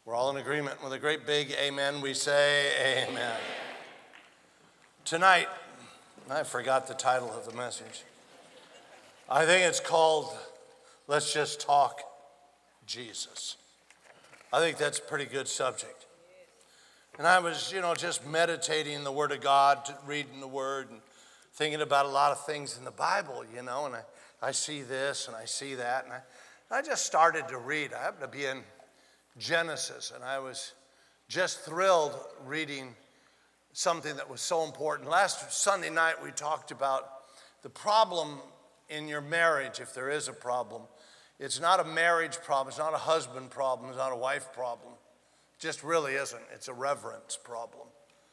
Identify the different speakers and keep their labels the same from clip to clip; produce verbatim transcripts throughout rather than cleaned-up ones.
Speaker 1: We're all in agreement with a great big amen. We say amen. Tonight, I forgot the title of the message. I think it's called, Let's Just Talk Jesus. I think that's a pretty good subject. And I was, you know, just meditating the Word of God, reading the Word, and thinking about a lot of things in the Bible, you know, and I, I see this and I see that, and I, I just started to read. I happened to be in Genesis, and I was just thrilled reading something that was so important. Last Sunday night, we talked about the problem in your marriage, if there is a problem. It's not a marriage problem. It's not a husband problem. It's not a wife problem. It just really isn't. It's a reverence problem.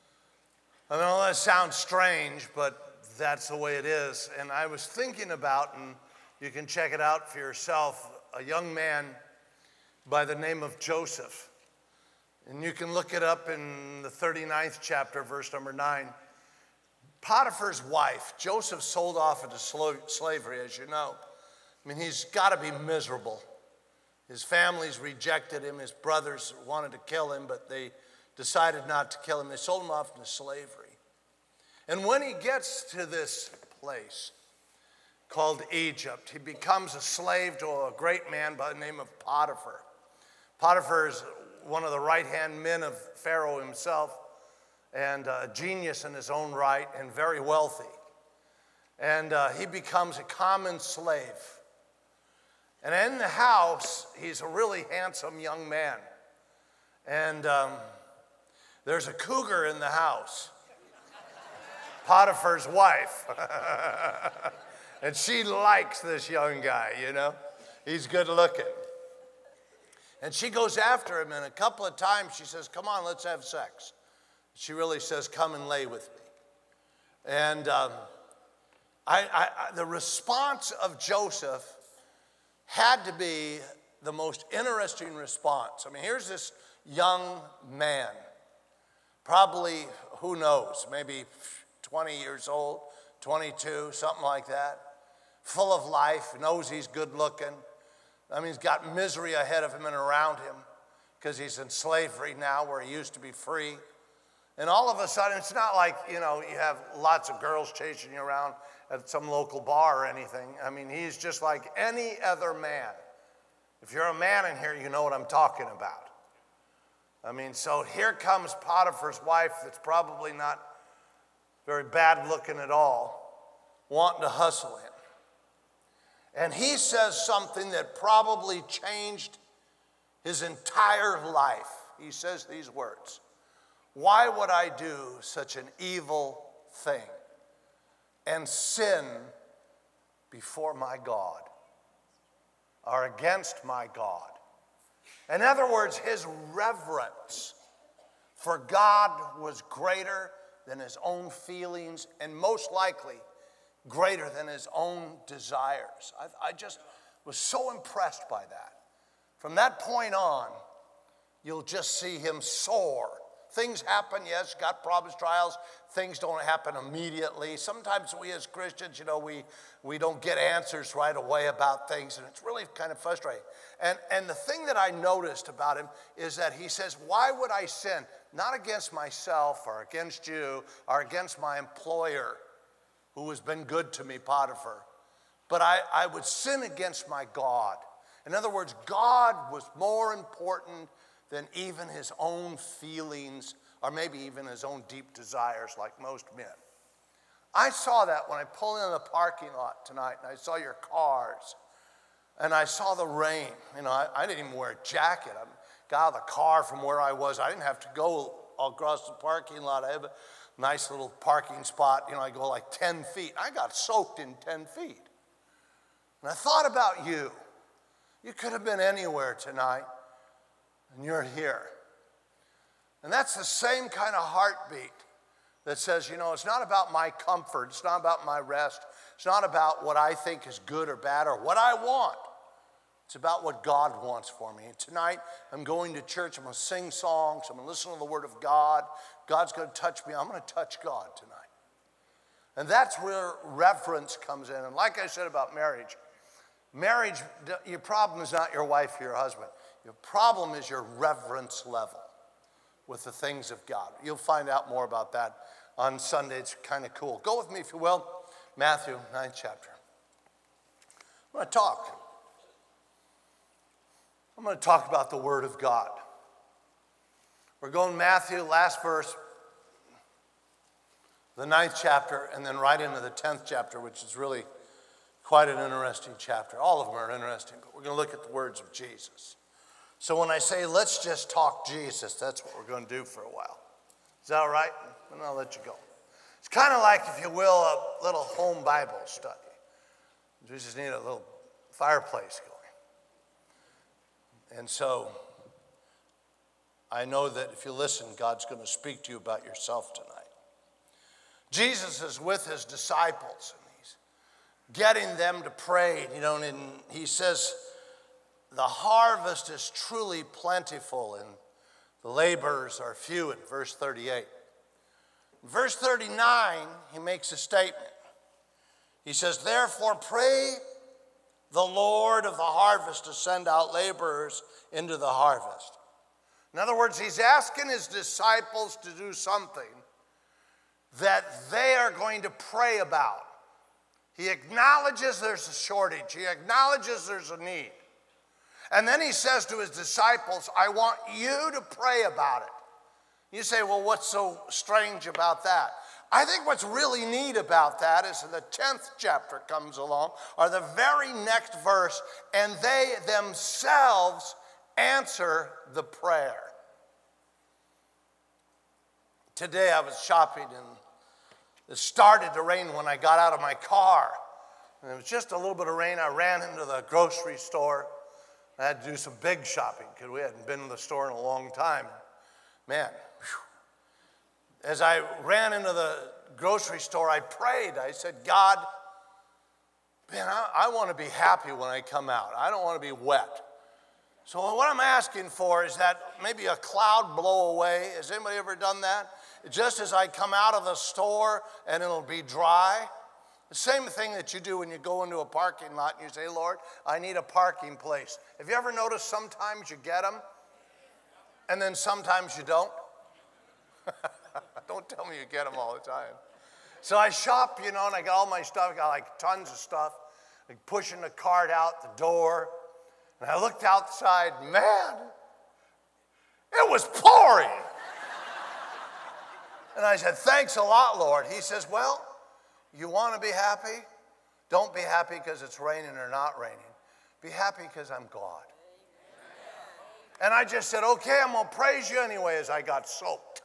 Speaker 1: I know that sounds strange, but that's the way it is. And I was thinking about, and you can check it out for yourself, a young man by the name of Joseph. And you can look it up in the thirty-ninth chapter, verse number nine. Potiphar's wife, Joseph sold off into slavery, as you know. I mean, he's got to be miserable. His family's rejected him. His brothers wanted to kill him, but they decided not to kill him. They sold him off into slavery. And when he gets to this place called Egypt, he becomes a slave to a great man by the name of Potiphar. Potiphar is one of the right-hand men of Pharaoh himself, and a genius in his own right, and very wealthy. And uh, he becomes a common slave. And in the house, he's a really handsome young man. And um, there's a cougar in the house, Potiphar's wife. And she likes this young guy, you know. He's good looking. And she goes after him, and a couple of times she says, come on, let's have sex. She really says, come and lay with me. And um, I, I, I, the response of Joseph had to be the most interesting response. I mean, here's this young man, probably, who knows, maybe twenty years old, twenty-two, something like that, full of life, knows he's good looking. I mean, he's got misery ahead of him and around him because he's in slavery now where he used to be free. And all of a sudden, it's not like, you know, you have lots of girls chasing you around at some local bar or anything. I mean, he's just like any other man. If you're a man in here, you know what I'm talking about. I mean, so here comes Potiphar's wife that's probably not very bad looking at all, wanting to hustle him. And he says something that probably changed his entire life. He says these words, why would I do such an evil thing and sin before my God or against my God? In other words, his reverence for God was greater than his own feelings and most likely greater than his own desires. I, I just was so impressed by that. From that point on, you'll just see him soar. Things happen, yes, got problems, trials. Things don't happen immediately. Sometimes we as Christians, you know, we, we don't get answers right away about things, and it's really kind of frustrating. And, and the thing that I noticed about him is that he says, why would I sin? Not against myself or against you or against my employer, who has been good to me, Potiphar, but I, I would sin against my God. In other words, God was more important than even his own feelings or maybe even his own deep desires like most men. I saw that when I pulled in the parking lot tonight and I saw your cars and I saw the rain. You know, I, I didn't even wear a jacket. I got out of the car from where I was. I didn't have to go all across the parking lot. I have a nice little parking spot. You know, I go like ten feet. I got soaked in ten feet. And I thought about you. You could have been anywhere tonight. And you're here. And that's the same kind of heartbeat that says, you know, it's not about my comfort. It's not about my rest. It's not about what I think is good or bad or what I want. It's about what God wants for me. And tonight, I'm going to church. I'm going to sing songs. I'm going to listen to the Word of God. God's going to touch me. I'm going to touch God tonight. And that's where reverence comes in. And like I said about marriage, marriage, your problem is not your wife or your husband. Your problem is your reverence level with the things of God. You'll find out more about that on Sunday. It's kind of cool. Go with me, if you will. Matthew, ninth chapter. I'm going to talk. I'm going to talk about the Word of God. We're going Matthew, last verse, the ninth chapter, and then right into the tenth chapter, which is really quite an interesting chapter. All of them are interesting, but we're going to look at the words of Jesus. So when I say, let's just talk Jesus, that's what we're going to do for a while. Is that all right? And I'll let you go. It's kind of like, if you will, a little home Bible study. We just need a little fireplace going. And so I know that if you listen, God's going to speak to you about yourself tonight. Jesus is with his disciples, and he's getting them to pray. You know, and he says, the harvest is truly plentiful, and the laborers are few, in verse thirty-eight. In verse thirty-nine, he makes a statement. He says, therefore pray the Lord of the harvest to send out laborers into the harvest. In other words, he's asking his disciples to do something that they are going to pray about. He acknowledges there's a shortage. He acknowledges there's a need. And then he says to his disciples, I want you to pray about it. You say, well, what's so strange about that? I think what's really neat about that is in the tenth chapter comes along, or the very next verse, and they themselves answer the prayer. Today I was shopping, and it started to rain when I got out of my car. And it was just a little bit of rain. I ran into the grocery store. I had to do some big shopping because we hadn't been to the store in a long time. Man, whew. As I ran into the grocery store, I prayed. I said, God, man, I, I want to be happy when I come out. I don't want to be wet. So what I'm asking for is that maybe a cloud blow away. Has anybody ever done that? Just as I come out of the store and it'll be dry. The same thing that you do when you go into a parking lot and you say, Lord, I need a parking place. Have you ever noticed sometimes you get them and then sometimes you don't? Don't tell me you get them all the time. So I shop, you know, and I got all my stuff. I got like tons of stuff. Like pushing the cart out the door. And I looked outside, man, it was pouring. And I said, thanks a lot, Lord. He says, well, you want to be happy? Don't be happy because it's raining or not raining. Be happy because I'm God. And I just said, okay, I'm going to praise you anyway, as I got soaked.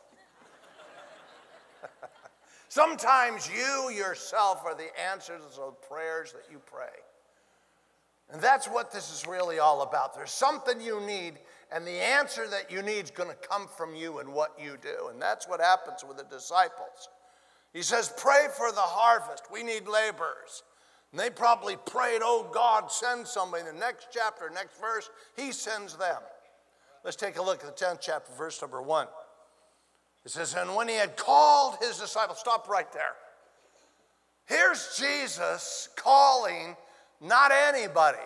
Speaker 1: Sometimes you yourself are the answers to the prayers that you pray. And that's what this is really all about. There's something you need, and the answer that you need is going to come from you and what you do. And that's what happens with the disciples. He says, pray for the harvest. We need laborers. And they probably prayed, oh, God, send somebody. In the next chapter, next verse, he sends them. Let's take a look at the tenth chapter, verse number one. It says, and when he had called his disciples, stop right there. Here's Jesus calling not anybody.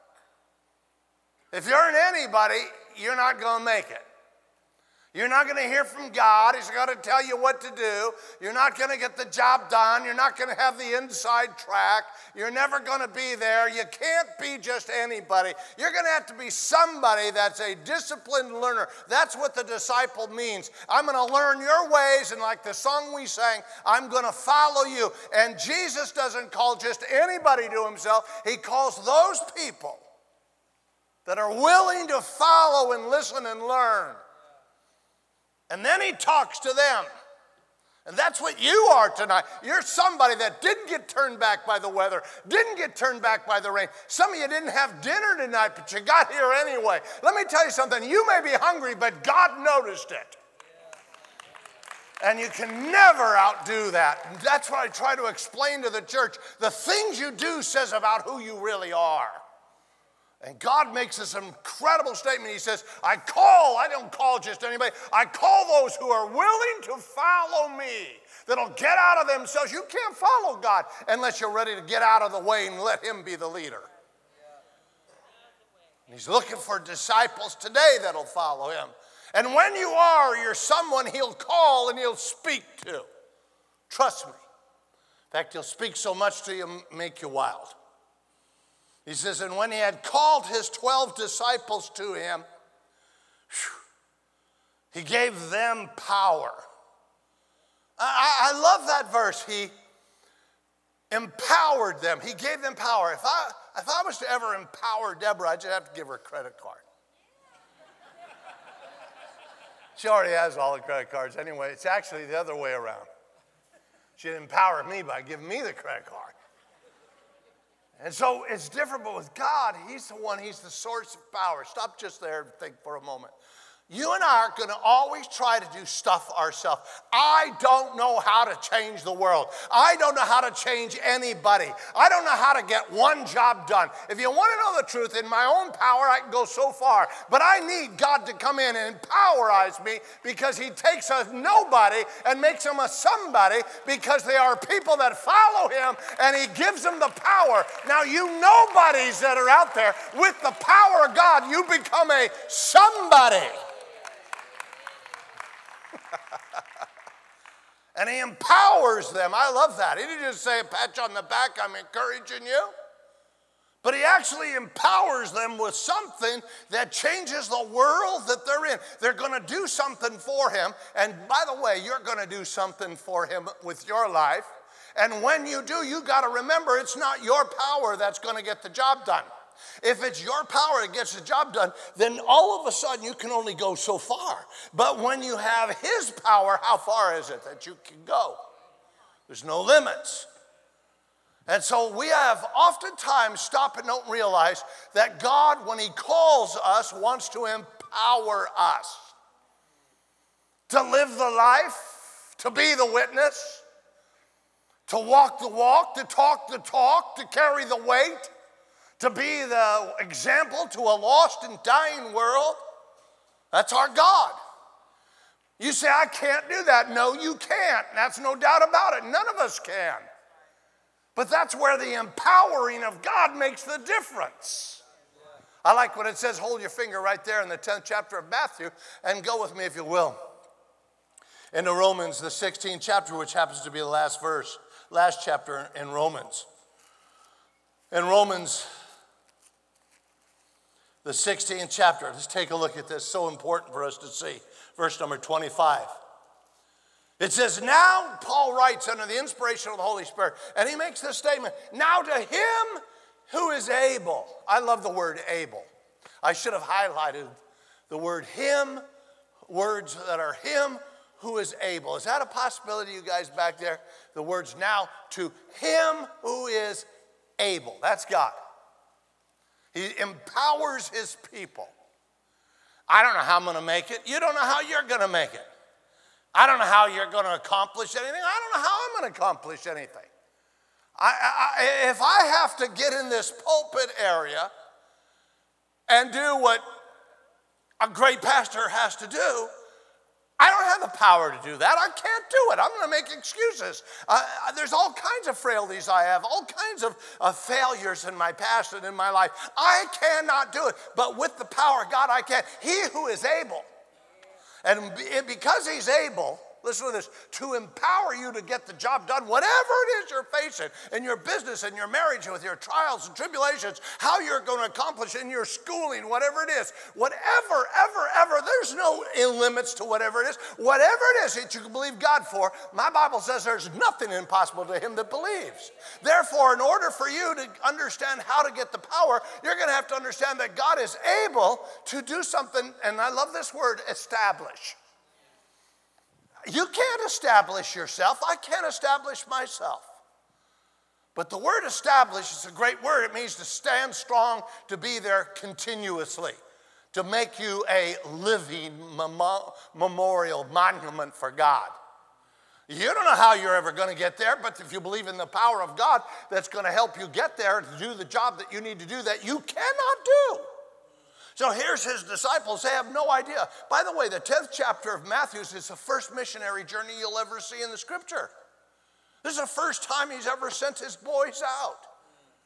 Speaker 1: If you're an anybody, you're not going to make it. You're not going to hear from God. He's going to tell you what to do. You're not going to get the job done. You're not going to have the inside track. You're never going to be there. You can't be just anybody. You're going to have to be somebody that's a disciplined learner. That's what the disciple means. I'm going to learn your ways, and like the song we sang, I'm going to follow you. And Jesus doesn't call just anybody to himself. He calls those people that are willing to follow and listen and learn. And then he talks to them. And that's what you are tonight. You're somebody that didn't get turned back by the weather, didn't get turned back by the rain. Some of you didn't have dinner tonight, but you got here anyway. Let me tell you something. You may be hungry, but God noticed it. And you can never outdo that. And that's what I try to explain to the church. The things you do says about who you really are. And God makes this incredible statement. He says, I call, I don't call just anybody. I call those who are willing to follow me, that'll get out of themselves. You can't follow God unless you're ready to get out of the way and let him be the leader. He's looking for disciples today that'll follow him. And when you are, you're someone he'll call and he'll speak to. Trust me. In fact, he'll speak so much to you, make you wild. He says, and when he had called his twelve disciples to him, whew, he gave them power. I, I love that verse. He empowered them. He gave them power. If I, if I was to ever empower Deborah, I'd just have to give her a credit card. She already has all the credit cards anyway. It's actually the other way around. She'd empower me by giving me the credit card. And so it's different, but with God, he's the one, he's the source of power. Stop just there and think for a moment. You and I are going to always try to do stuff ourselves. I don't know how to change the world. I don't know how to change anybody. I don't know how to get one job done. If you want to know the truth, in my own power, I can go so far. But I need God to come in and empowerize me, because he takes a nobody and makes them a somebody, because they are people that follow him, and he gives them the power. Now, you nobodies that are out there, with the power of God, you become a somebody. And he empowers them. I love that. He didn't just say a patch on the back, I'm encouraging you. But he actually empowers them with something that changes the world that they're in. They're going to do something for him. And by the way, you're going to do something for him with your life. And when you do, you got to remember, it's not your power that's going to get the job done. If it's your power that gets the job done, then all of a sudden you can only go so far. But when you have his power, how far is it that you can go? There's no limits. And so we have oftentimes stopped and don't realize that God, when he calls us, wants to empower us to live the life, to be the witness, to walk the walk, to talk the talk, to carry the weight, to be the example to a lost and dying world. That's our God. You say, I can't do that. No, you can't. That's no doubt about it. None of us can. But that's where the empowering of God makes the difference. I like when it says, hold your finger right there in the tenth chapter of Matthew, and go with me if you will. Into Romans, the sixteenth chapter, which happens to be the last verse, last chapter in Romans. In Romans, the sixteenth chapter, let's take a look at this. So important for us to see. Verse number twenty-five. It says, now, Paul writes under the inspiration of the Holy Spirit, and he makes this statement, now to him who is able. I love the word able. I should have highlighted the word him, words that are him who is able. Is that a possibility, you guys back there? The words now to him who is able. That's God. He empowers his people. I don't know how I'm going to make it. You don't know how you're going to make it. I don't know how you're going to accomplish anything. I don't know how I'm going to accomplish anything. I, I, if I have to get in this pulpit area and do what a great pastor has to do, I don't have the power to do that. I can't do it. I'm going to make excuses. Uh, there's all kinds of frailties I have, all kinds of uh, failures in my past and in my life. I cannot do it. But with the power of God, I can. He who is able. And because he's able, listen to this, to empower you to get the job done, whatever it is you're facing in your business, in your marriage, with your trials and tribulations, how you're going to accomplish in your schooling, whatever it is, whatever, ever, ever, there's no limits to whatever it is. Whatever it is that you can believe God for, my Bible says there's nothing impossible to him that believes. Therefore, in order for you to understand how to get the power, you're going to have to understand that God is able to do something, and I love this word, establish. You can't establish yourself. I can't establish myself. But the word establish is a great word. It means to stand strong, to be there continuously, to make you a living memorial monument for God. You don't know how you're ever going to get there, but if you believe in the power of God that's going to help you get there to do the job that you need to do that you cannot do. So here's his disciples. They have no idea. By the way, the tenth chapter of Matthew is the first missionary journey you'll ever see in the scripture. This is the first time he's ever sent his boys out.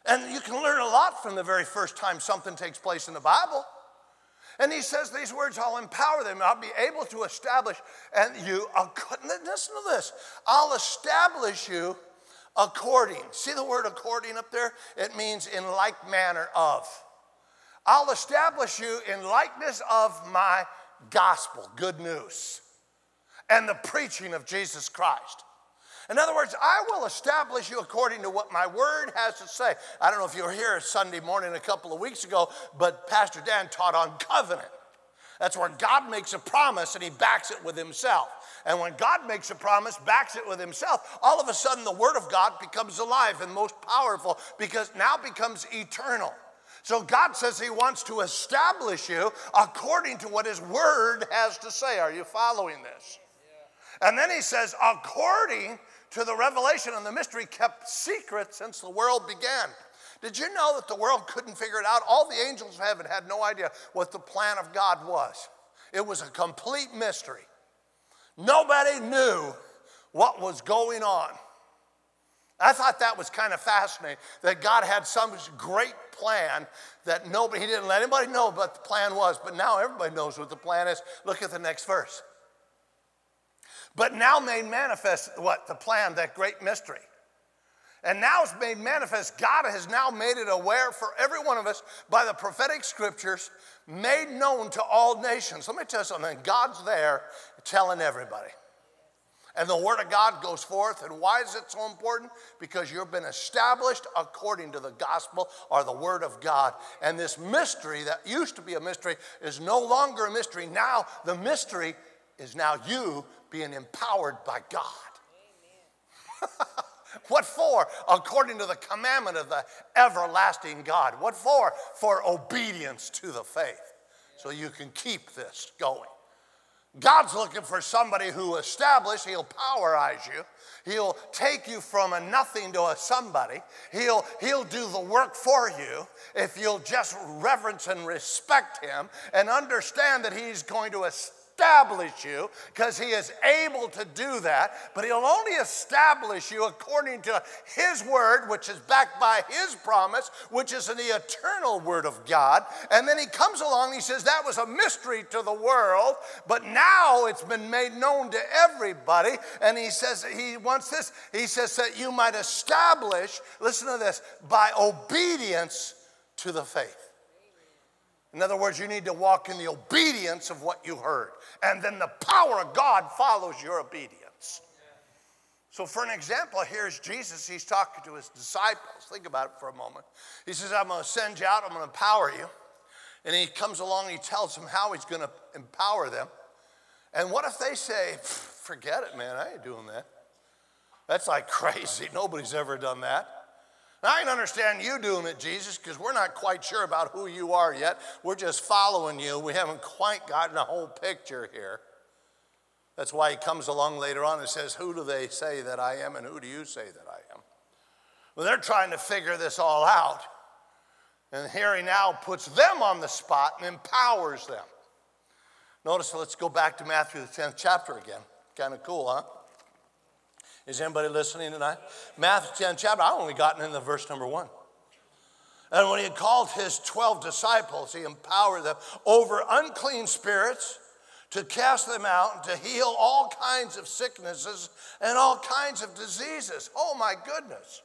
Speaker 1: And you can learn a lot from the very first time something takes place in the Bible. And he says these words, I'll empower them. I'll be able to establish, and you, listen to this, I'll establish you according. See the word according up there? It means in like manner of. I'll establish you in likeness of my gospel, good news, and the preaching of Jesus Christ. In other words, I will establish you according to what my word has to say. I don't know if you were here Sunday morning a couple of weeks ago, but Pastor Dan taught on covenant. That's where God makes a promise and he backs it with himself. And when God makes a promise, backs it with himself, all of a sudden the word of God becomes alive and most powerful because now becomes eternal. So God says he wants to establish you according to what his word has to say. Are you following this? Yeah. And then he says, according to the revelation and the mystery kept secret since the world began. Did you know that the world couldn't figure it out? All the angels of heaven had no idea what the plan of God was. It was a complete mystery. Nobody knew what was going on. I thought that was kind of fascinating, that God had some great plan that nobody, he didn't let anybody know what the plan was, but now everybody knows what the plan is. Look at the next verse. But now made manifest, what? The plan, that great mystery. And now it's made manifest. God has now made it aware for every one of us by the prophetic scriptures, made known to all nations. Let me tell you something. God's there telling everybody. And the word of God goes forth. And why is it so important? Because you've been established according to the gospel or the word of God. And this mystery that used to be a mystery is no longer a mystery. Now the mystery is now you being empowered by God. What for? According to the commandment of the everlasting God. What for? For obedience to the faith. So you can keep this going. God's looking for somebody who established, he'll powerize you. He'll take you from a nothing to a somebody. He'll, he'll do the work for you if you'll just reverence and respect him and understand that he's going to establish you because he is able to do that, but he'll only establish you according to his word, which is backed by his promise, which is in the eternal word of God. And then he comes along and he says that was a mystery to the world, but now it's been made known to everybody. And he says he wants this, he says that you might establish, listen to this, by obedience to the faith. In other words, you need to walk in the obedience of what you heard. And then the power of God follows your obedience. So for an example, here's Jesus. He's talking to his disciples. Think about it for a moment. He says, I'm going to send you out. I'm going to empower you. And he comes along and he tells them how he's going to empower them. And what if they say, forget it, man. I ain't doing that. That's like crazy. Nobody's ever done that. I can understand you doing it, Jesus, because we're not quite sure about who you are yet. We're just following you. We haven't quite gotten a whole picture here. That's why he comes along later on and says, who do they say that I am and who do you say that I am? Well, they're trying to figure this all out. And here he now puts them on the spot and empowers them. Notice, let's go back to Matthew the tenth chapter again. Kind of cool, huh? Is anybody listening tonight? Matthew tenth chapter, I've only gotten into verse number one. And when he had called his twelve disciples, he empowered them over unclean spirits to cast them out and to heal all kinds of sicknesses and all kinds of diseases. Oh my goodness.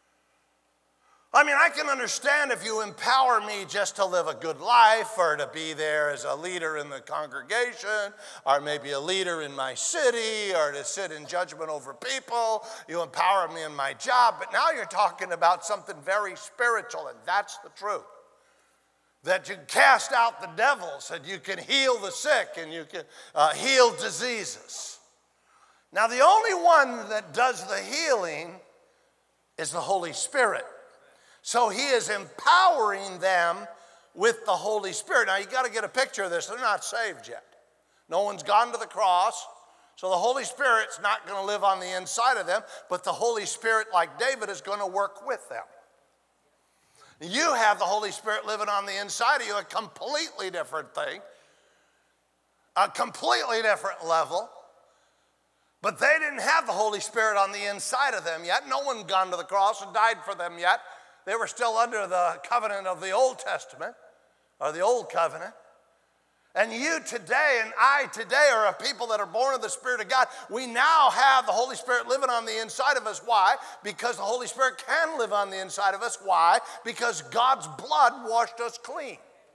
Speaker 1: I mean, I can understand if you empower me just to live a good life or to be there as a leader in the congregation or maybe a leader in my city or to sit in judgment over people. You empower me in my job. But now you're talking about something very spiritual, and that's the truth. That you cast out the devils and you can heal the sick and you can uh, heal diseases. Now, the only one that does the healing is the Holy Spirit. So he is empowering them with the Holy Spirit. Now, you got to get a picture of this. They're not saved yet. No one's gone to the cross. So the Holy Spirit's not going to live on the inside of them, but the Holy Spirit, like David, is going to work with them. You have the Holy Spirit living on the inside of you, a completely different thing, a completely different level. But they didn't have the Holy Spirit on the inside of them yet. No one gone to the cross and died for them yet. They were still under the covenant of the Old Testament, or the Old Covenant. And you today and I today are a people that are born of the Spirit of God. We now have the Holy Spirit living on the inside of us. Why? Because the Holy Spirit can live on the inside of us. Why? Because God's blood washed us clean.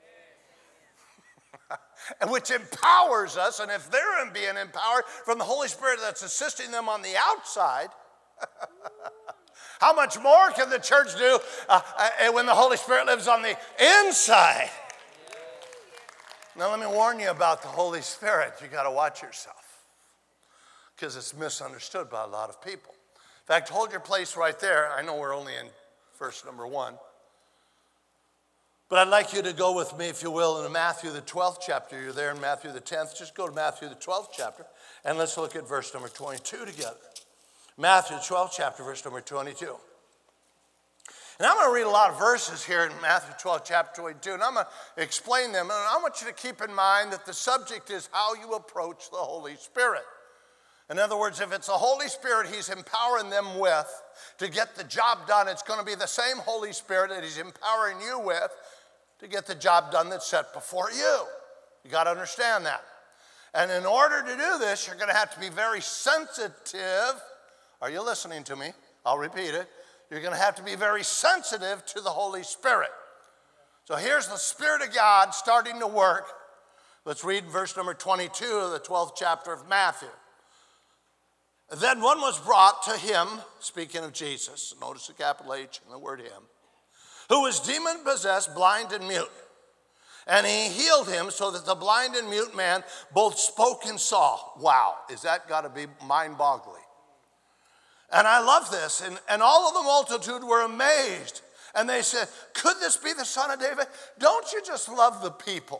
Speaker 1: Which empowers us, and if they're being empowered from the Holy Spirit that's assisting them on the outside, how much more can the church do uh, uh, when the Holy Spirit lives on the inside? Now, let me warn you about the Holy Spirit. You got to watch yourself because it's misunderstood by a lot of people. In fact, hold your place right there. I know we're only in verse number one. But I'd like you to go with me, if you will, in Matthew the twelfth chapter. You're there in Matthew the tenth. Just go to Matthew the twelfth chapter, and let's look at verse number twenty-two together. Matthew the twelfth chapter, verse number twenty-two. And I'm going to read a lot of verses here in Matthew twelve, chapter twenty-two, and I'm going to explain them. And I want you to keep in mind that the subject is how you approach the Holy Spirit. In other words, if it's the Holy Spirit he's empowering them with to get the job done, it's going to be the same Holy Spirit that he's empowering you with to get the job done that's set before you. You got to understand that. And in order to do this, you're going to have to be very sensitive. Are you listening to me? I'll repeat it. You're going to have to be very sensitive to the Holy Spirit. So here's the Spirit of God starting to work. Let's read verse number twenty-two of the twelfth chapter of Matthew. Then one was brought to him, speaking of Jesus, notice the capital H and the word him, who was demon-possessed, blind and mute. And he healed him so that the blind and mute man both spoke and saw. Wow, is that got to be mind-boggling? And I love this. And, and all of the multitude were amazed. And they said, could this be the Son of David? Don't you just love the people?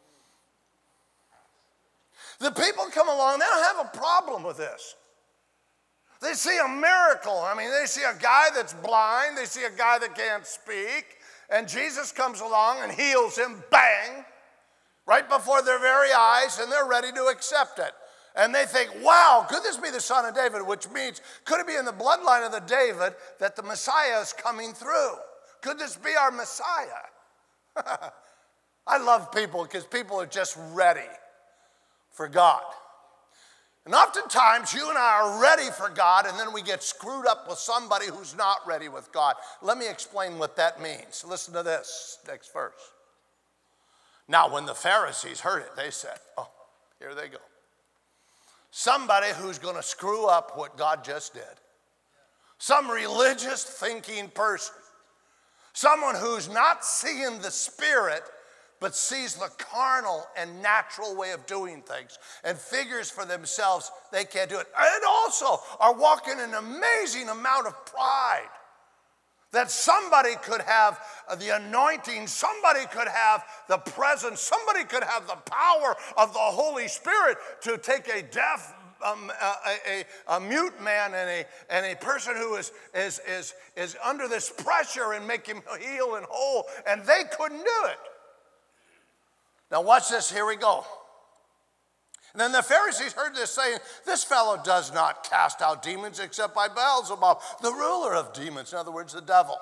Speaker 1: The people come along, they don't have a problem with this. They see a miracle. I mean, they see a guy that's blind. They see a guy that can't speak. And Jesus comes along and heals him, bang, right before their very eyes, and they're ready to accept it. And they think, wow, could this be the Son of David? Which means, could it be in the bloodline of the David that the Messiah is coming through? Could this be our Messiah? I love people because people are just ready for God. And oftentimes, you and I are ready for God, and then we get screwed up with somebody who's not ready with God. Let me explain what that means. Listen to this next verse. Now, when the Pharisees heard it, they said, oh, here they go. Somebody who's going to screw up what God just did. Some religious thinking person. Someone who's not seeing the Spirit, but sees the carnal and natural way of doing things and figures for themselves they can't do it. And also are walking an amazing amount of pride. That somebody could have the anointing, somebody could have the presence, somebody could have the power of the Holy Spirit to take a deaf, um, a, a, a mute man and a, and a person who is, is, is, is under this pressure and make him heal and whole, and they couldn't do it. Now watch this, here we go. And then the Pharisees heard this saying, this fellow does not cast out demons except by Beelzebub, the ruler of demons. In other words, the devil.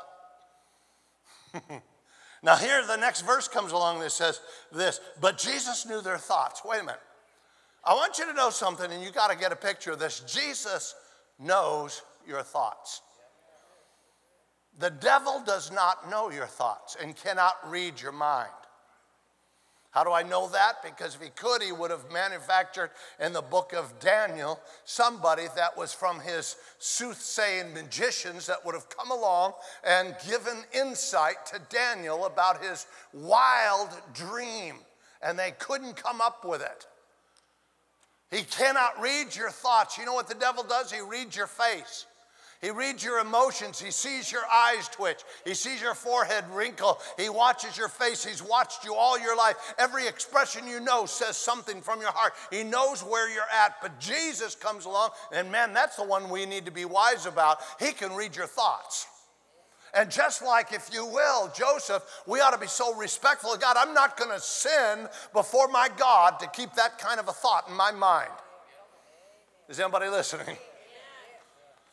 Speaker 1: Now here the next verse comes along that says this, but Jesus knew their thoughts. Wait a minute. I want you to know something, and you got to get a picture of this. Jesus knows your thoughts. The devil does not know your thoughts and cannot read your mind. How do I know that? Because if he could, he would have manufactured in the book of Daniel somebody that was from his soothsaying magicians that would have come along and given insight to Daniel about his wild dream, and they couldn't come up with it. He cannot read your thoughts. You know what the devil does? He reads your face. He reads your emotions. He sees your eyes twitch. He sees your forehead wrinkle. He watches your face. He's watched you all your life. Every expression you know says something from your heart. He knows where you're at. But Jesus comes along, and man, that's the one we need to be wise about. He can read your thoughts. And just like, if you will, Joseph, we ought to be so respectful of God. I'm not going to sin before my God to keep that kind of a thought in my mind. Is anybody listening?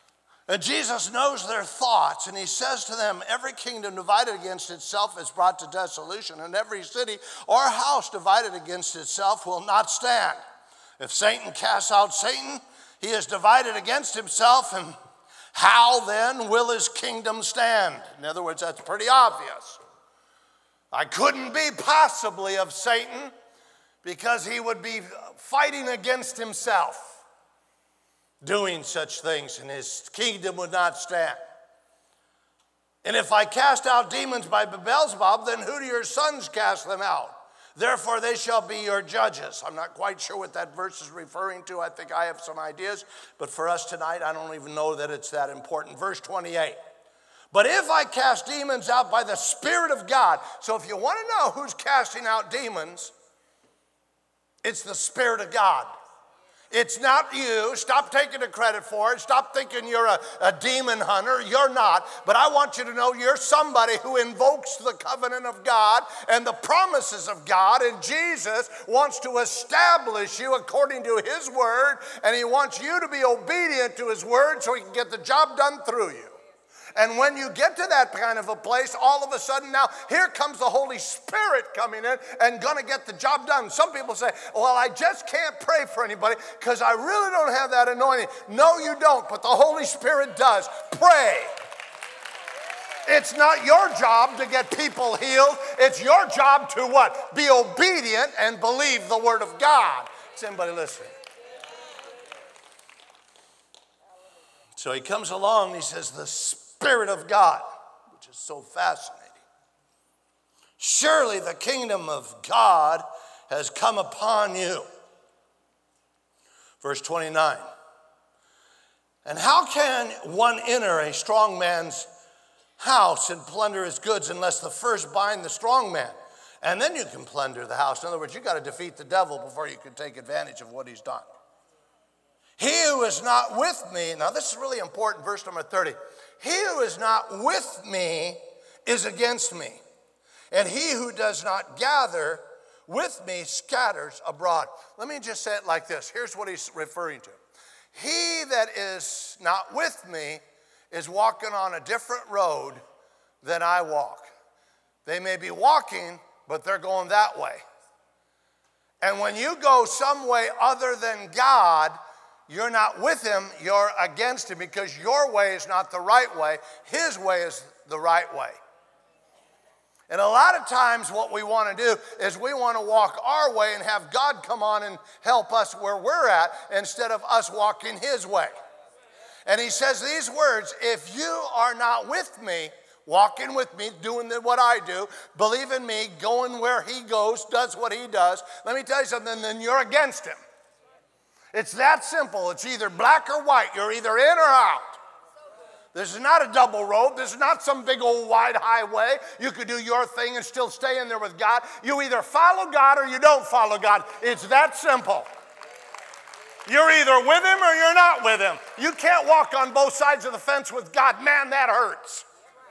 Speaker 1: And Jesus knows their thoughts, and he says to them, every kingdom divided against itself is brought to dissolution, and every city or house divided against itself will not stand. If Satan casts out Satan, he is divided against himself, and how then will his kingdom stand? In other words, that's pretty obvious. I couldn't be possibly of Satan because he would be fighting against himself, doing such things, and his kingdom would not stand. And if I cast out demons by Beelzebub, then who do your sons cast them out? Therefore they shall be your judges. I'm not quite sure what that verse is referring to. I think I have some ideas, but for us tonight, I don't even know that it's that important. Verse twenty-eight. But if I cast demons out by the Spirit of God, so if you want to know who's casting out demons, it's the Spirit of God. It's not you. Stop taking the credit for it. Stop thinking you're a, a demon hunter. You're not. But I want you to know you're somebody who invokes the covenant of God and the promises of God. And Jesus wants to establish you according to his word. And he wants you to be obedient to his word so he can get the job done through you. And when you get to that kind of a place, all of a sudden now, here comes the Holy Spirit coming in and going to get the job done. Some people say, well, I just can't pray for anybody because I really don't have that anointing. No, you don't, but the Holy Spirit does. Pray. It's not your job to get people healed. It's your job to what? Be obedient and believe the word of God. Is anybody listening? So he comes along and he says, the Spirit of God, which is so fascinating. Surely the kingdom of God has come upon you. Verse twenty-nine. And how can one enter a strong man's house and plunder his goods unless the first bind the strong man? And then you can plunder the house. In other words, you've got to defeat the devil before you can take advantage of what he's done. He who is not with me, now this is really important, verse number thirty. He who is not with me is against me, and he who does not gather with me scatters abroad. Let me just say it like this. Here's what he's referring to. He that is not with me is walking on a different road than I walk. They may be walking, but they're going that way. And when you go some way other than God, you're not with him, you're against him, because your way is not the right way. His way is the right way. And a lot of times what we want to do is we want to walk our way and have God come on and help us where we're at instead of us walking his way. And he says these words, if you are not with me, walking with me, doing what I do, believe in me, going where he goes, does what he does, let me tell you something, then you're against him. It's that simple. It's either black or white. You're either in or out. This is not a double road. This is not some big old wide highway. You could do your thing and still stay in there with God. You either follow God or you don't follow God. It's that simple. You're either with him or you're not with him. You can't walk on both sides of the fence with God. Man, that hurts.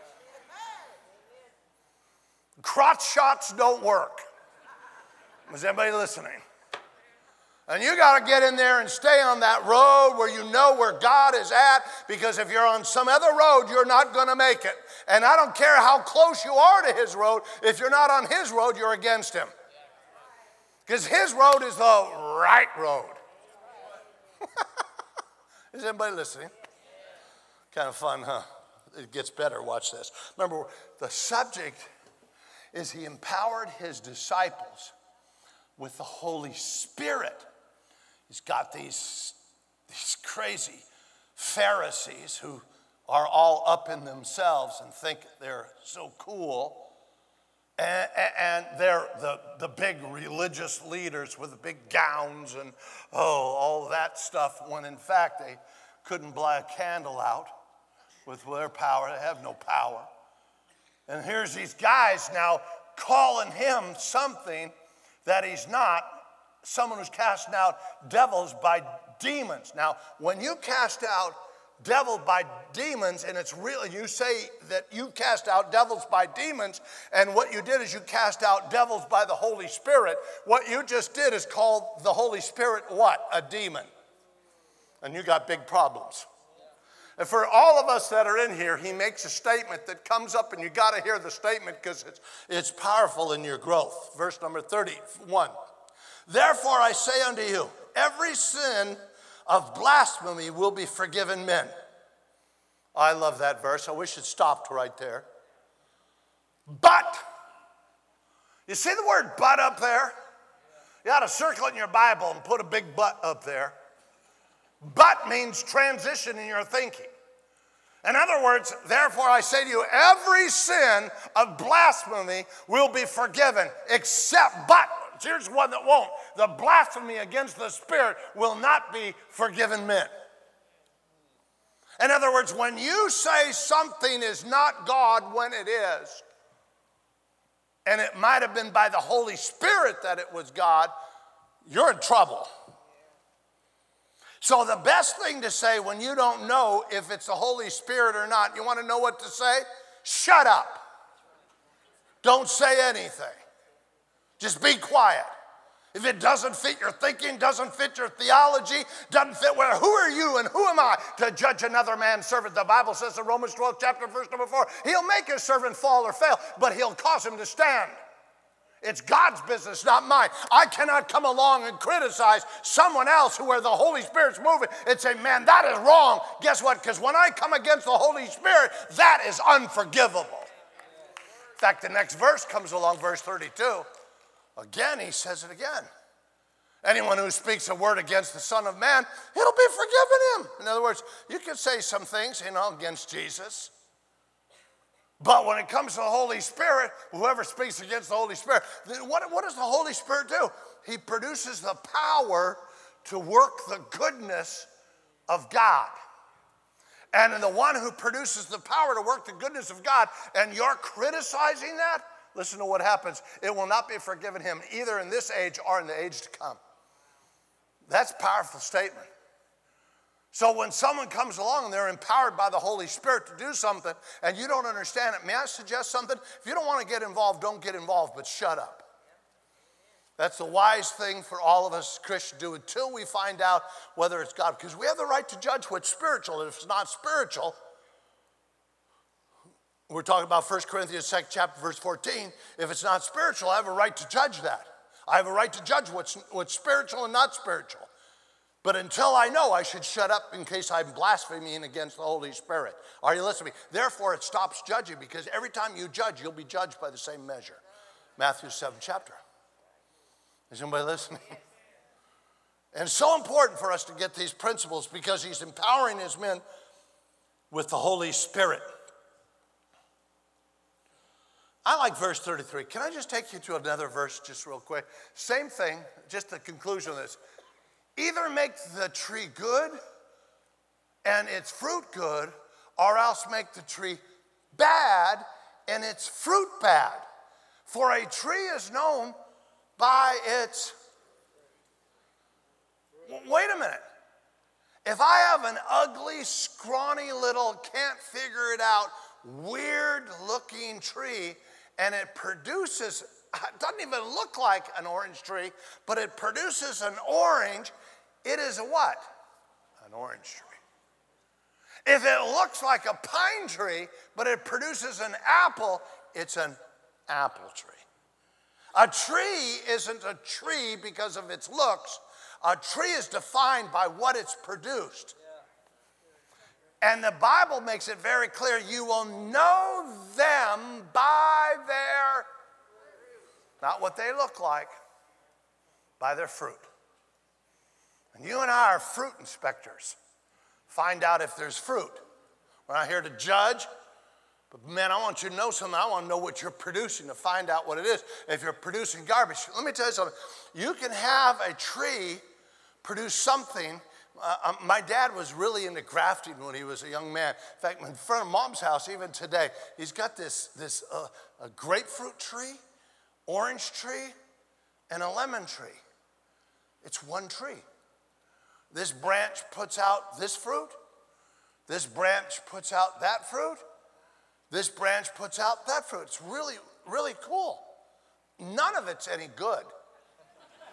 Speaker 1: Crotch shots don't work. Is anybody listening? And you got to get in there and stay on that road where you know where God is at, because if you're on some other road, you're not going to make it. And I don't care how close you are to his road. If you're not on his road, you're against him. Because his road is the right road. Is anybody listening? Kind of fun, huh? It gets better. Watch this. Remember, the subject is he empowered his disciples with the Holy Spirit. He's got these, these crazy Pharisees who are all up in themselves and think they're so cool. And, and they're the, the big religious leaders with the big gowns and, oh, all that stuff, when in fact they couldn't blow a candle out with their power. They have no power. And here's these guys now calling him something that he's not, someone who's casting out devils by demons. Now, when you cast out devils by demons, and it's really, you say that you cast out devils by demons, and what you did is you cast out devils by the Holy Spirit. What you just did is call the Holy Spirit what? A demon. And you got big problems. And for all of us that are in here, he makes a statement that comes up, and you got to hear the statement because it's, it's powerful in your growth. Verse number thirty-one. Therefore I say unto you, every sin of blasphemy will be forgiven men. I love that verse. I wish it stopped right there. But, you see the word but up there? You ought to circle it in your Bible and put a big but up there. But means transition in your thinking. In other words, therefore I say to you, every sin of blasphemy will be forgiven, except, but, here's one that won't. The blasphemy against the Spirit will not be forgiven men. In other words, when you say something is not God when it is, and it might have been by the Holy Spirit that it was God, you're in trouble. So the best thing to say when you don't know if it's the Holy Spirit or not, you want to know what to say? Shut up. Don't say anything. Just be quiet. If it doesn't fit your thinking, doesn't fit your theology, doesn't fit where, who are you and who am I to judge another man's servant? The Bible says in Romans twelve, chapter verse number four, he'll make his servant fall or fail, but he'll cause him to stand. It's God's business, not mine. I cannot come along and criticize someone else who where the Holy Spirit's moving and say, man, that is wrong. Guess what? Because when I come against the Holy Spirit, that is unforgivable. In fact, the next verse comes along, verse thirty-two. Again, he says it again. Anyone who speaks a word against the Son of Man, it'll be forgiven him. In other words, you can say some things, you know, against Jesus. But when it comes to the Holy Spirit, whoever speaks against the Holy Spirit, then what, what does the Holy Spirit do? He produces the power to work the goodness of God. And the one who produces the power to work the goodness of God, and you're criticizing that, listen to what happens. It will not be forgiven him either in this age or in the age to come. That's a powerful statement. So when someone comes along and they're empowered by the Holy Spirit to do something and you don't understand it, may I suggest something? If you don't want to get involved, don't get involved, but shut up. That's the wise thing for all of us Christians to do until we find out whether it's God. Because we have the right to judge what's spiritual. And if it's not spiritual, we're talking about First Corinthians second chapter, verse fourteen. If it's not spiritual, I have a right to judge that. I have a right to judge what's, what's spiritual and not spiritual. But until I know, I should shut up in case I'm blaspheming against the Holy Spirit. Are you listening to me? Therefore, it stops judging, because every time you judge, you'll be judged by the same measure. Matthew seventh chapter. Is anybody listening? And it's so important for us to get these principles because he's empowering his men with the Holy Spirit. I like verse thirty-three. Can I just take you to another verse just real quick? Same thing, just the conclusion of this. Either make the tree good and its fruit good, or else make the tree bad and its fruit bad. For a tree is known by its... Wait a minute. If I have an ugly, scrawny little, can't figure it out, weird-looking tree, and it produces, it doesn't even look like an orange tree, but it produces an orange, it is a what? An orange tree. If it looks like a pine tree, but it produces an apple, it's an apple tree. A tree isn't a tree because of its looks. A tree is defined by what it's produced. And the Bible makes it very clear, you will know them by their, not what they look like, by their fruit. And you and I are fruit inspectors. Find out if there's fruit. We're not here to judge, but man, I want you to know something. I want to know what you're producing to find out what it is. If you're producing garbage, let me tell you something. You can have a tree produce something. Uh, my dad was really into grafting when he was a young man. In fact, in front of Mom's house, even today, he's got this, this uh, a grapefruit tree, orange tree, and a lemon tree. It's one tree. This branch puts out this fruit. This branch puts out that fruit. This branch puts out that fruit. It's really, really cool. None of it's any good.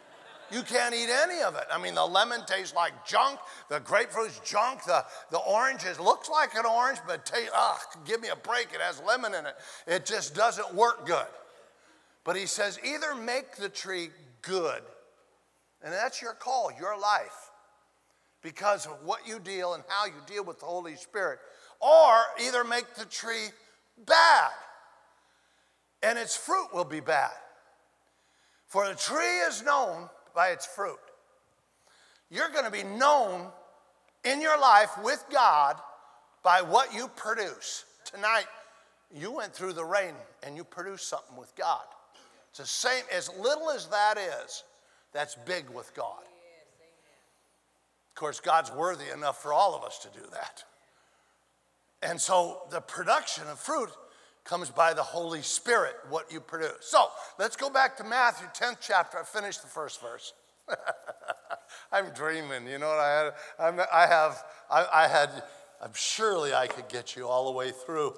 Speaker 1: You can't eat any of it. I mean, the lemon tastes like junk. The grapefruit's junk. The, the orange is, looks like an orange, but taste, ugh, give me a break. It has lemon in it. It just doesn't work good. But he says, either make the tree good, and that's your call, your life, because of what you deal and how you deal with the Holy Spirit, or either make the tree bad, and its fruit will be bad. For the tree is known by its fruit. You're going to be known in your life with God by what you produce. Tonight, you went through the rain and you produced something with God. It's the same, as little as that is, that's big with God. Of course, God's worthy enough for all of us to do that. And so the production of fruit comes by the Holy Spirit, what you produce. So let's go back to Matthew tenth chapter. I finished the first verse. I'm dreaming. You know what I had? I'm, I have. I, I had. I'm surely I could get you all the way through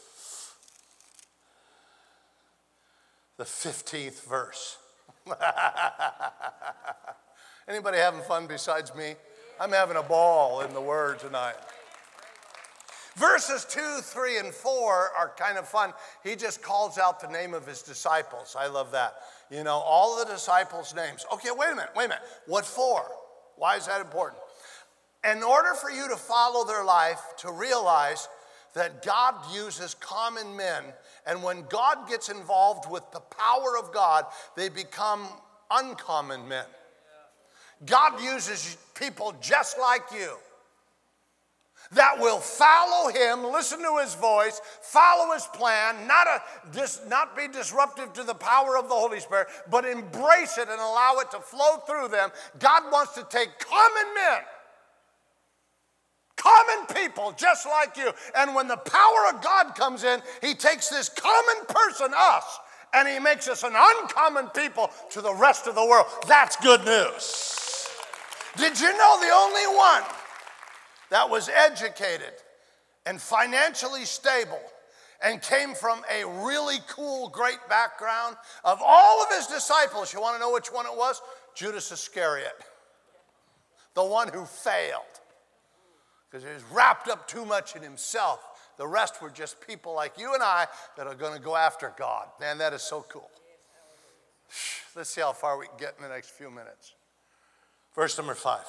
Speaker 1: the fifteenth verse. Anybody having fun besides me? I'm having a ball in the Word tonight. Verses two, three, and four are kind of fun. He just calls out the name of his disciples. I love that. You know, all the disciples' names. Okay, wait a minute, wait a minute. What for? Why is that important? In order for you to follow their life, to realize that God uses common men, and when God gets involved with the power of God, they become uncommon men. God uses people just like you that will follow him, listen to his voice, follow his plan, not, a, dis, not be disruptive to the power of the Holy Spirit, but embrace it and allow it to flow through them. God wants to take common men, common people just like you, and when the power of God comes in, he takes this common person, us, and he makes us an uncommon people to the rest of the world. That's good news. Did you know the only one that was educated and financially stable and came from a really cool, great background, of all of his disciples, you want to know which one it was? Judas Iscariot, the one who failed, because he was wrapped up too much in himself. The rest were just people like you and I that are going to go after God. Man, that is so cool. Let's see how far we can get in the next few minutes. Verse number five.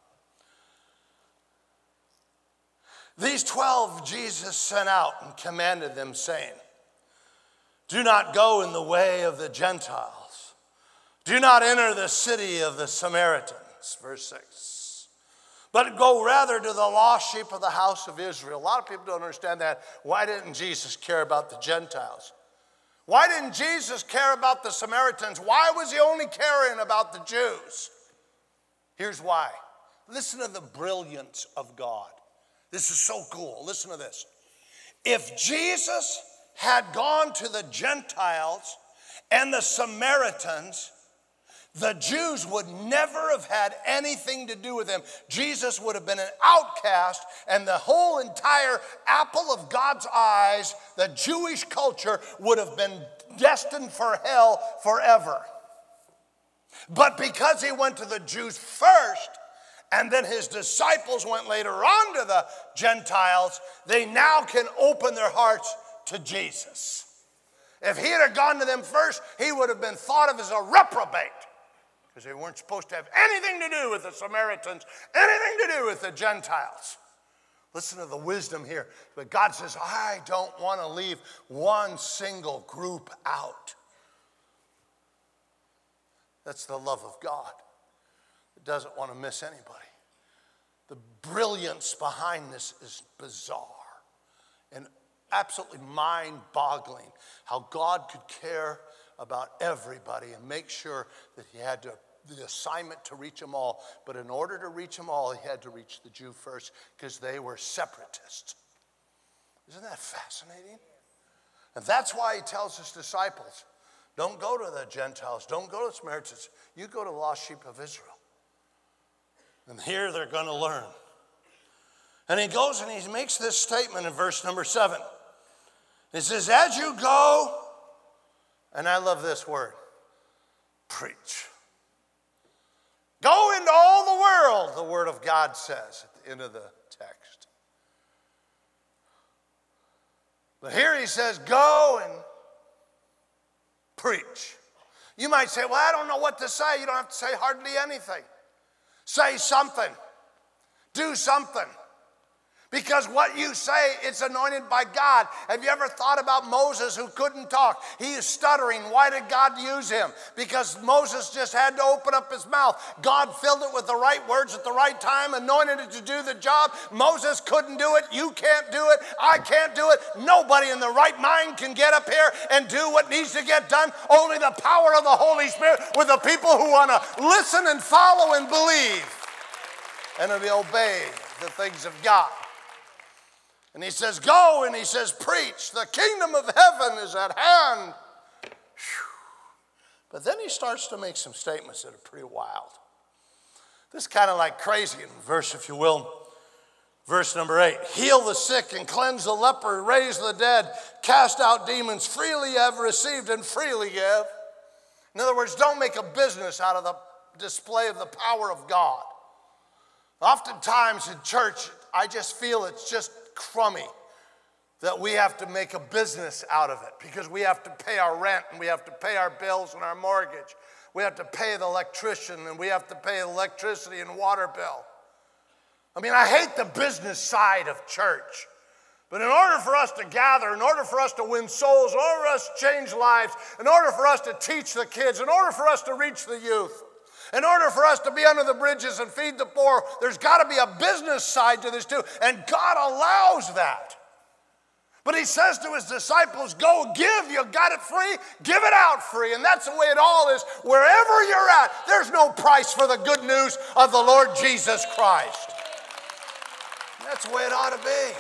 Speaker 1: These twelve Jesus sent out and commanded them, saying, do not go in the way of the Gentiles. Do not enter the city of the Samaritans. Verse six. But go rather to the lost sheep of the house of Israel. A lot of people don't understand that. Why didn't Jesus care about the Gentiles? Why didn't Jesus care about the Samaritans? Why was he only caring about the Jews? Here's why. Listen to the brilliance of God. This is so cool. Listen to this. If Jesus had gone to the Gentiles and the Samaritans, the Jews would never have had anything to do with him. Jesus would have been an outcast, and the whole entire apple of God's eyes, the Jewish culture, would have been destined for hell forever. But because he went to the Jews first, and then his disciples went later on to the Gentiles, they now can open their hearts to Jesus. If he had gone to them first, he would have been thought of as a reprobate, because they weren't supposed to have anything to do with the Samaritans, anything to do with the Gentiles. Listen to the wisdom here. But God says, I don't want to leave one single group out. That's the love of God. It doesn't want to miss anybody. The brilliance behind this is bizarre and absolutely mind-boggling, how God could care about everybody and make sure that he had to, the assignment to reach them all. But in order to reach them all, he had to reach the Jew first, because they were separatists. Isn't that fascinating? And that's why he tells his disciples, don't go to the Gentiles, don't go to the Samaritans, you go to the lost sheep of Israel. And here they're going to learn. And he goes and he makes this statement in verse number seven. He says, as you go, and I love this word, preach. Go into all the world, the Word of God says at the end of the text. But here he says, go and preach. You might say, well, I don't know what to say. You don't have to say hardly anything. Say something. Do something. Because what you say, it's anointed by God. Have you ever thought about Moses who couldn't talk? He is stuttering. Why did God use him? Because Moses just had to open up his mouth. God filled it with the right words at the right time, anointed it to do the job. Moses couldn't do it. You can't do it. I can't do it. Nobody in the right mind can get up here and do what needs to get done. Only the power of the Holy Spirit with the people who want to listen and follow and believe and obey the things of God. And he says, go, and he says, preach. The kingdom of heaven is at hand. Whew. But then he starts to make some statements that are pretty wild. This is kind of like crazy in verse, if you will. Verse number eight. Heal the sick and cleanse the leper, raise the dead, cast out demons. Freely you have received and freely give. In other words, don't make a business out of the display of the power of God. Oftentimes in church, I just feel it's just crummy that we have to make a business out of it because we have to pay our rent and we have to pay our bills and our mortgage. We have to pay the electrician and we have to pay the electricity and water bill. I mean, I hate the business side of church. But in order for us to gather, in order for us to win souls, in order for us to change lives, in order for us to teach the kids, in order for us to reach the youth, in order for us to be under the bridges and feed the poor, there's got to be a business side to this too, and God allows that. But he says to his disciples, go give, you got it free, give it out free, and that's the way it all is. Wherever you're at, there's no price for the good news of the Lord Jesus Christ. That's the way it ought to be.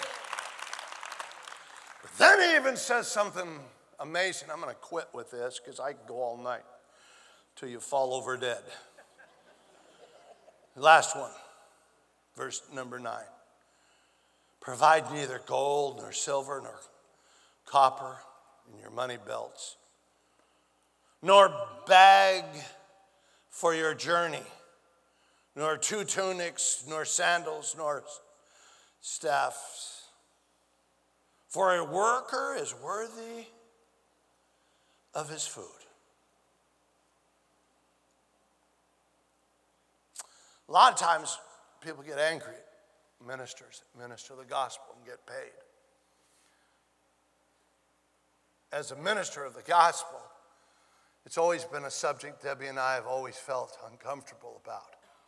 Speaker 1: But then he even says something amazing. I'm going to quit with this because I can go all night till you fall over dead. Last one, verse number nine. Provide neither gold nor silver nor copper in your money belts, nor bag for your journey, nor two tunics, nor sandals, nor staffs. For a worker is worthy of his food. A lot of times people get angry at ministers that minister the gospel and get paid. As a minister of the gospel, it's always been a subject Debbie and I have always felt uncomfortable about.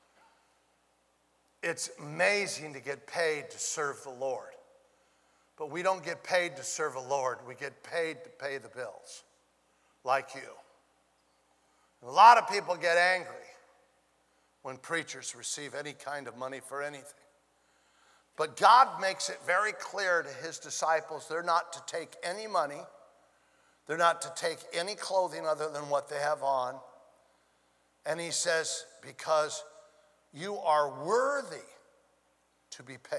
Speaker 1: It's amazing to get paid to serve the Lord, but we don't get paid to serve the Lord. We get paid to pay the bills, like you. And a lot of people get angry when preachers receive any kind of money for anything. But God makes it very clear to his disciples they're not to take any money. They're not to take any clothing other than what they have on. And he says, because you are worthy to be paid.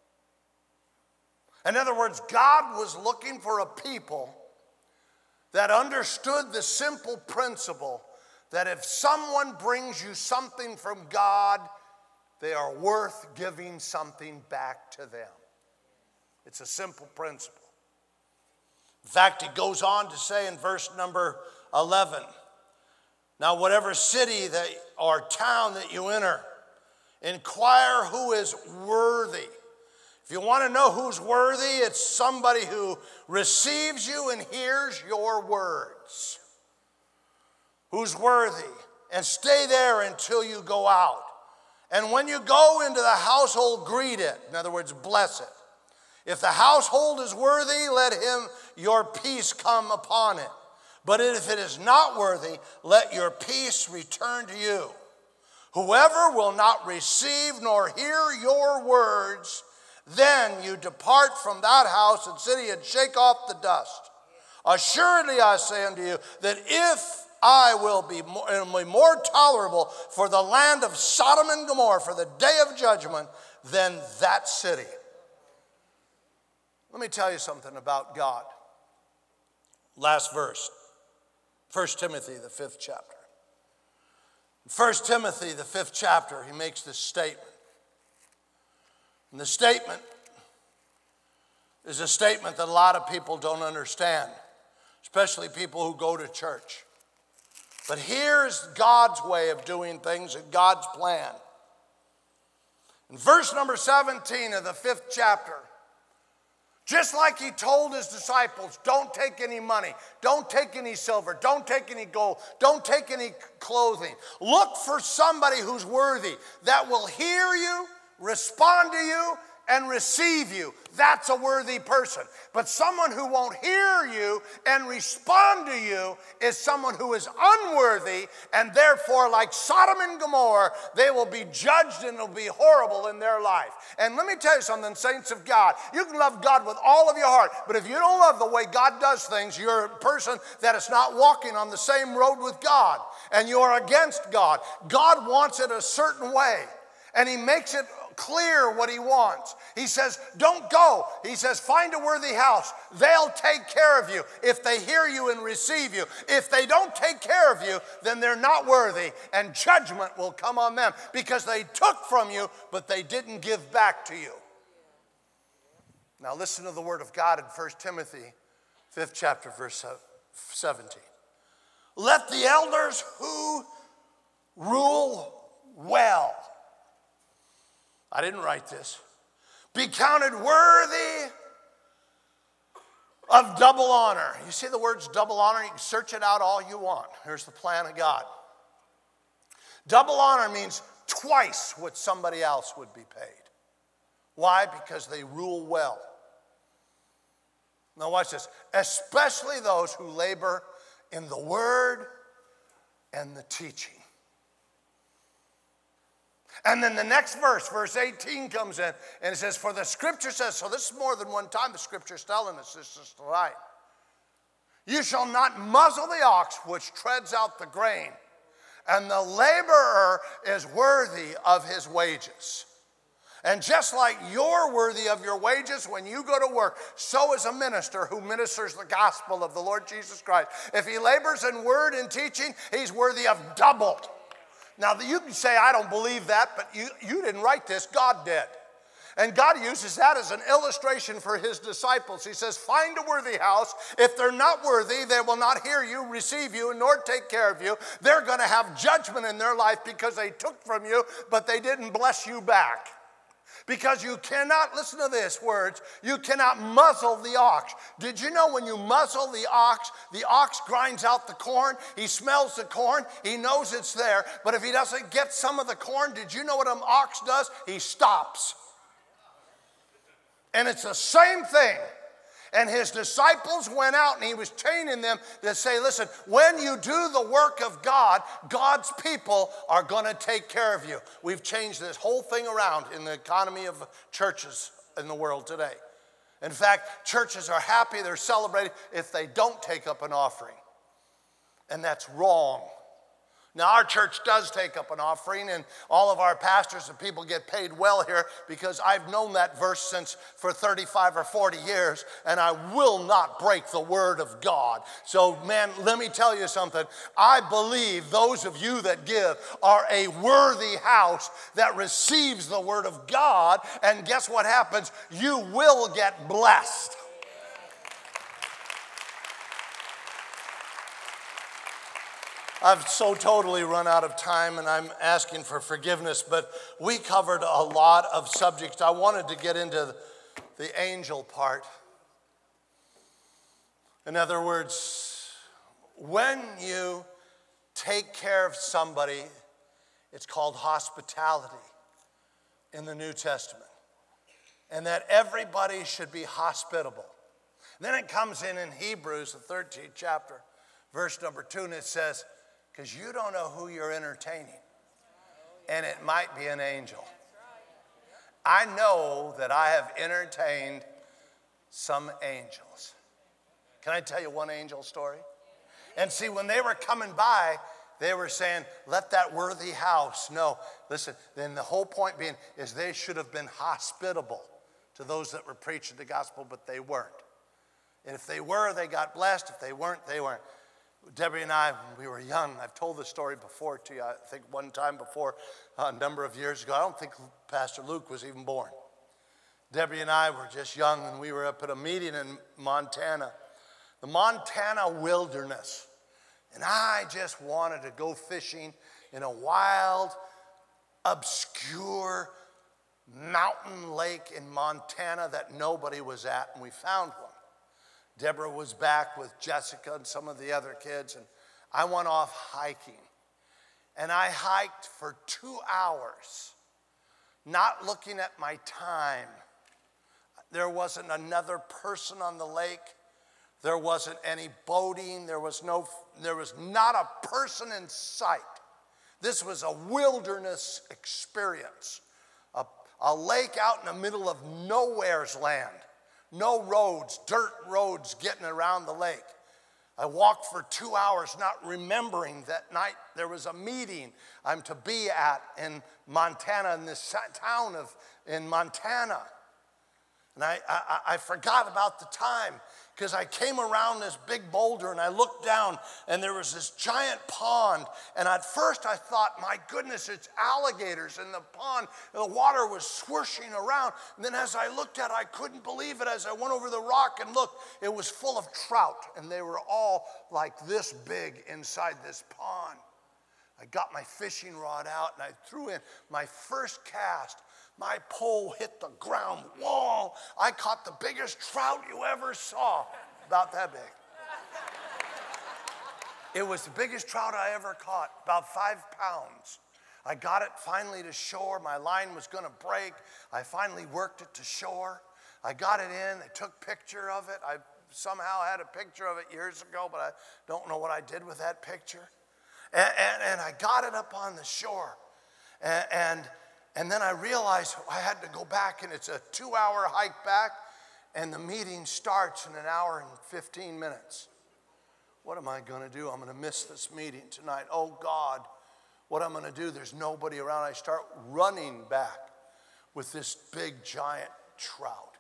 Speaker 1: In other words, God was looking for a people that understood the simple principle that if someone brings you something from God, they are worth giving something back to them. It's a simple principle. In fact, it goes on to say in verse number eleven, now whatever city that, or town that you enter, inquire who is worthy. If you want to know who's worthy, it's somebody who receives you and hears your words. Who's worthy, and stay there until you go out. And when you go into the household, greet it. In other words, bless it. If the household is worthy, let him your peace come upon it. But if it is not worthy, let your peace return to you. Whoever will not receive nor hear your words, then you depart from that house and city and shake off the dust. Assuredly I say unto you that if I will be more, it will be more tolerable for the land of Sodom and Gomorrah for the day of judgment than that city. Let me tell you something about God. Last verse, First Timothy, the fifth chapter. First Timothy, the fifth chapter, he makes this statement. And the statement is a statement that a lot of people don't understand, especially people who go to church. But here's God's way of doing things and God's plan. In verse number seventeen of the fifth chapter, just like he told his disciples, don't take any money, don't take any silver, don't take any gold, don't take any clothing. Look for somebody who's worthy that will hear you, respond to you, and receive you. That's a worthy person. But someone who won't hear you and respond to you is someone who is unworthy, and therefore, like Sodom and Gomorrah, they will be judged and it will be horrible in their life. And let me tell you something, saints of God, you can love God with all of your heart, but if you don't love the way God does things, you're a person that is not walking on the same road with God, and you're against God. God wants it a certain way, and he makes it clear what he wants. He says, don't go. He says, find a worthy house. They'll take care of you if they hear you and receive you. If they don't take care of you, then they're not worthy, and judgment will come on them because they took from you, but they didn't give back to you. Now listen to the word of God in First Timothy, fifth chapter, verse seventeen. Let the elders who rule well, I didn't write this, be counted worthy of double honor. You see the words double honor? You can search it out all you want. Here's the plan of God. Double honor means twice what somebody else would be paid. Why? Because they rule well. Now watch this. Especially those who labor in the word and the teaching. And then the next verse, verse eighteen, comes in, and it says, for the scripture says, so this is more than one time the scripture is telling us this is right. You shall not muzzle the ox which treads out the grain, and the laborer is worthy of his wages. And just like you're worthy of your wages when you go to work, so is a minister who ministers the gospel of the Lord Jesus Christ. If he labors in word and teaching, he's worthy of double. Now, you can say, I don't believe that, but you, you didn't write this, God did. And God uses that as an illustration for his disciples. He says, find a worthy house. If they're not worthy, they will not hear you, receive you, nor take care of you. They're going to have judgment in their life because they took from you, but they didn't bless you back. Because you cannot, listen to this words, you cannot muzzle the ox. Did you know when you muzzle the ox, the ox grinds out the corn, he smells the corn, he knows it's there, but if he doesn't get some of the corn, did you know what an ox does? He stops. And it's the same thing. And his disciples went out and he was training them to say, listen, when you do the work of God, God's people are going to take care of you. We've changed this whole thing around in the economy of churches in the world today. In fact, churches are happy, they're celebrating if they don't take up an offering. And that's wrong. Now, our church does take up an offering, and all of our pastors and people get paid well here because I've known that verse since for thirty-five or forty years, and I will not break the word of God. So, man, let me tell you something. I believe those of you that give are a worthy house that receives the word of God, and guess what happens? You will get blessed. I've so totally run out of time, and I'm asking for forgiveness, but we covered a lot of subjects. I wanted to get into the angel part. In other words, when you take care of somebody, it's called hospitality in the New Testament, and that everybody should be hospitable. Then it comes in in Hebrews, the thirteenth chapter, verse number two, and it says, because you don't know who you're entertaining. And it might be an angel. I know that I have entertained some angels. Can I tell you one angel story? And see, when they were coming by, they were saying, let that worthy house know. Listen, then the whole point being is they should have been hospitable to those that were preaching the gospel, but they weren't. And if they were, they got blessed. If they weren't, they weren't. Debbie and I, when we were young, I've told this story before to you, I think one time before, uh, a number of years ago. I don't think Pastor Luke was even born. Debbie and I were just young, and we were up at a meeting in Montana, the Montana wilderness. And I just wanted to go fishing in a wild, obscure mountain lake in Montana that nobody was at, and we found one. Deborah was back with Jessica and some of the other kids, and I went off hiking. And I hiked for two hours, not looking at my time. There wasn't another person on the lake. There wasn't any boating. There was no, there was not a person in sight. This was a wilderness experience, a, a lake out in the middle of nowhere's land. No roads, dirt roads getting around the lake. I walked for two hours not remembering that night there was a meeting I'm to be at in Montana, in this town of in Montana. And I, I, I forgot about the time because I came around this big boulder and I looked down and there was this giant pond. And at first I thought, my goodness, it's alligators in the pond. The water was swooshing around. And then as I looked at it, I couldn't believe it. As I went over the rock and looked, it was full of trout. And they were all like this big inside this pond. I got my fishing rod out and I threw in my first cast. My pole hit the ground. Whoa! I caught the biggest trout you ever saw. About that big. It was the biggest trout I ever caught, about five pounds. I got it finally to shore. My line was going to break. I finally worked it to shore. I got it in. They took picture of it. I somehow had a picture of it years ago, but I don't know what I did with that picture. And, and, and I got it up on the shore. And, and And then I realized I had to go back, and it's a two-hour hike back, and the meeting starts in an hour and fifteen minutes. What am I going to do? I'm going to miss this meeting tonight. Oh, God, what I'm going to do? There's nobody around. I start running back with this big, giant trout.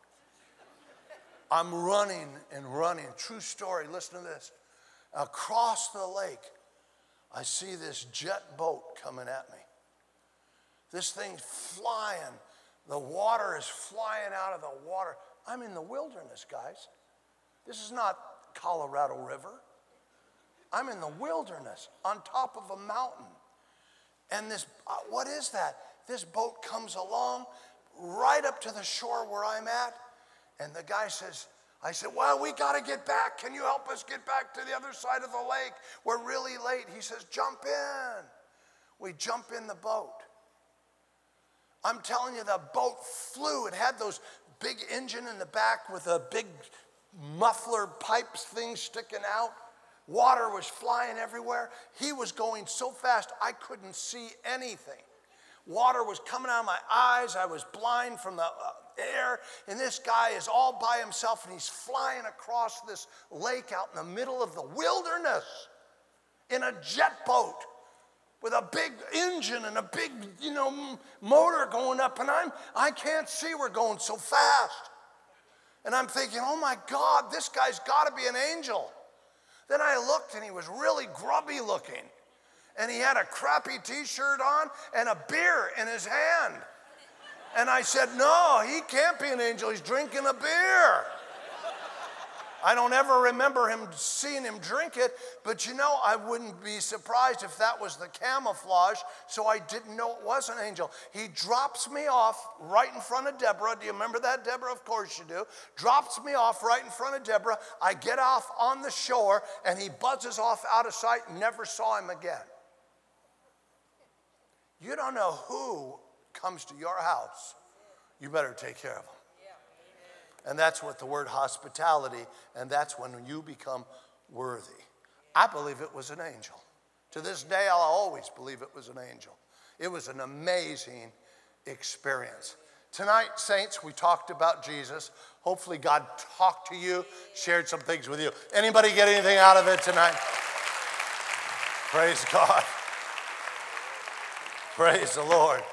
Speaker 1: I'm running and running. True story. Listen to this. Across the lake, I see this jet boat coming at me. This thing's flying. The water is flying out of the water. I'm in the wilderness, guys. This is not Colorado River. I'm in the wilderness on top of a mountain. And this, uh, what is that? This boat comes along right up to the shore where I'm at. And the guy says, I said, well, we got to get back. Can you help us get back to the other side of the lake? We're really late. He says, jump in. We jump in the boat. I'm telling you, the boat flew. It had those big engine in the back with a big muffler pipes thing sticking out. Water was flying everywhere. He was going so fast, I couldn't see anything. Water was coming out of my eyes. I was blind from the uh, air. And this guy is all by himself, and he's flying across this lake out in the middle of the wilderness in a jet boat, with a big engine and a big, you know, motor going up, and I'm, I can't see, we're going so fast. And I'm thinking, oh my God, this guy's got to be an angel. Then I looked, and he was really grubby looking. And he had a crappy t-shirt on and a beer in his hand. And I said, no, he can't be an angel, he's drinking a beer. I don't ever remember him seeing him drink it, but you know, I wouldn't be surprised if that was the camouflage, so I didn't know it was an angel. He drops me off right in front of Deborah. Do you remember that, Deborah? Of course you do. Drops me off right in front of Deborah. I get off on the shore, and he buzzes off out of sight. Never saw him again. You don't know who comes to your house. You better take care of them. And that's what the word hospitality, and that's when you become worthy. I believe it was an angel. To this day, I'll always believe it was an angel. It was an amazing experience. Tonight, saints, we talked about Jesus. Hopefully God talked to you, shared some things with you. Anybody get anything out of it tonight? Praise God. Praise the Lord.